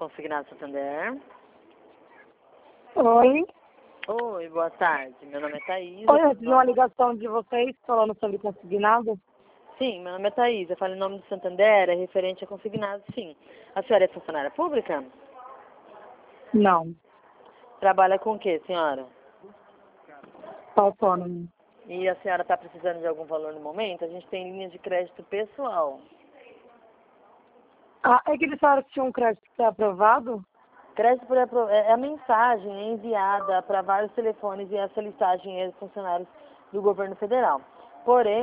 Consignado Santander. Oi. Oi, boa tarde. Meu nome é Thaís. Oi, eu recebi uma ligação de vocês falando sobre consignado. Sim, meu nome é Thaís. Eu falo em nome do Santander, é referente a consignado, sim. A senhora é funcionária pública? Não. Trabalha com o quê, senhora? Autônomo. E a senhora está precisando de algum valor no momento? A gente tem linha de crédito pessoal. Ah, é que eles falaram que tinha um crédito que está aprovado? Crédito é a mensagem enviada para vários telefones e essa listagem é de funcionários do governo federal. Porém,